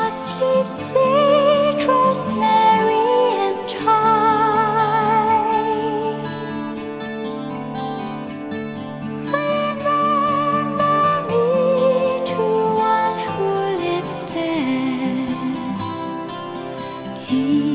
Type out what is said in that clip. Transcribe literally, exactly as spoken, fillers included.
costly citrus, Mary and thyme. Remember me to one who lives there. He